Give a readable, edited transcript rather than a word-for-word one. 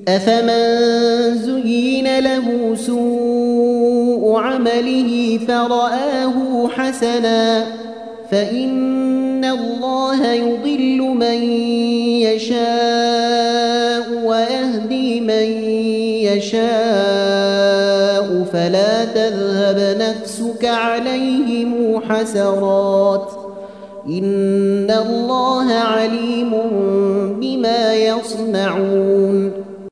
أفمن زين له سوء عمله فرآه حسنا فإن الله يضل من يشاء ويهدي من يشاء فلا تذهب نفسك عليهم حسرات إن الله عليم بما يصنعون